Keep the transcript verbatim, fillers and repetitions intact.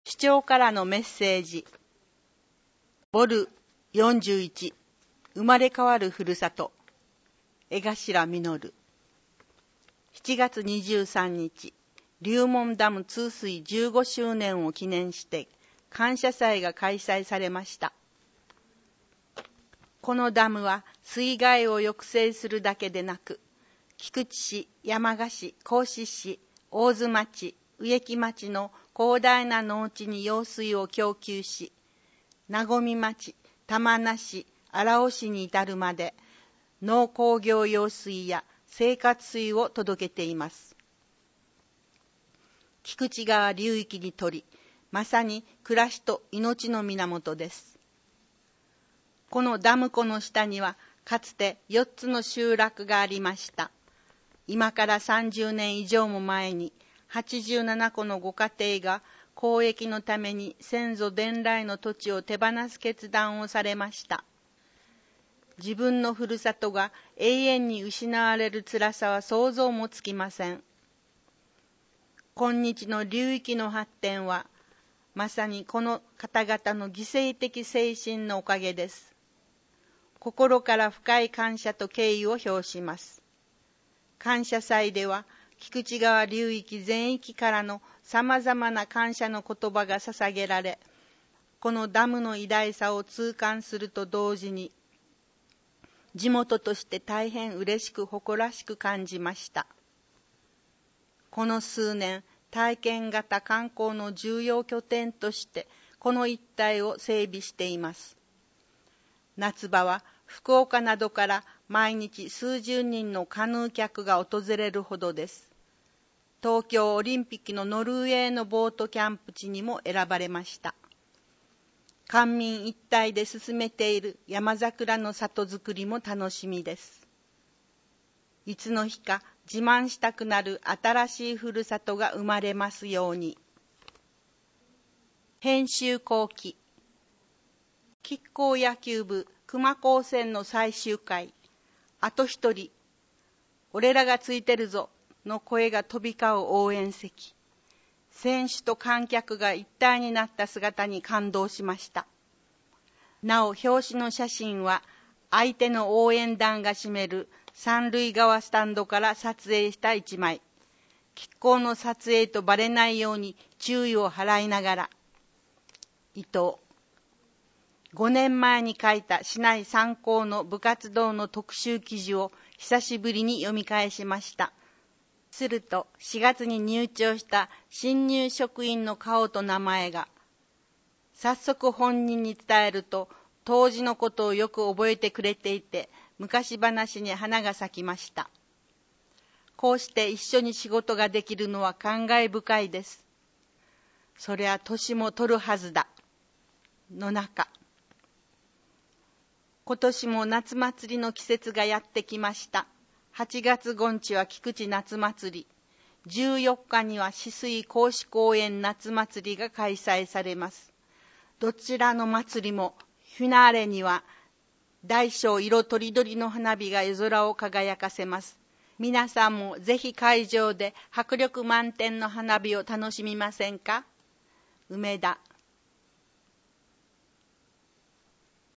市長からのメッセージ。ボルよんじゅういち、生まれ変わるふるさと。江頭実。しちがつにじゅうさんにち、龍門ダム通水じゅうごしゅうねんを記念して感謝祭が開催されました。このダムは水害を抑制するだけでなく、菊池市、山鹿市、合志市、大津町、植木町の広大な農地に用水を供給し、名古町、玉名市、荒尾市に至るまで農工業用水や生活水を届けています。菊池川流域にとり、まさに暮らしと命の源です。このダム湖の下にはかつてよっつの集落がありました。今からさんじゅうねん以上も前にはちじゅうななこのご家庭が交易のために先祖伝来の土地を手放す決断をされました。自分のふるさとが永遠に失われる辛さは想像もつきません。今日の流域の発展はまさにこの方々の犠牲的精神のおかげです。心から深い感謝と敬意を表します。感謝祭では菊池川流域全域からのさまざまな感謝の言葉が捧げられ、このダムの偉大さを痛感すると同時に、地元として大変嬉しく誇らしく感じました。この数年、体験型観光の重要拠点としてこの一帯を整備しています。夏場は福岡などから毎日数十人のカヌー客が訪れるほどです。東京オリンピックのノルウェーのボートキャンプ地にも選ばれました。官民一体で進めている山桜の里づくりも楽しみです。いつの日か自慢したくなる新しいふるさとが生まれますように。編集後期。亀甲野球部熊高専の最終回。あと一人。俺らがついてるぞの声が飛び交う応援席。選手と観客が一体になった姿に感動しました。なお表紙の写真は相手の応援団が占める三塁側スタンドから撮影した一枚。亀甲の撮影とバレないように注意を払いながら。伊藤。ごねんまえに書いた市内三校の部活動の特集記事を久しぶりに読み返しました。するとしがつに入庁した新入職員の顔と名前が。早速本人に伝えると当時のことをよく覚えてくれていて、昔話に花が咲きました。こうして一緒に仕事ができるのは感慨深いです。そりゃ年も取るはずだ。の中。今年も夏祭りの季節がやってきました。はちがつごんちは菊池夏祭り。じゅうよっかには止水甲子公園夏祭りが開催されます。どちらの祭りもフィナーレには大小色とりどりの花火が夜空を輝かせます。皆さんもぜひ会場で迫力満点の花火を楽しみませんか？梅田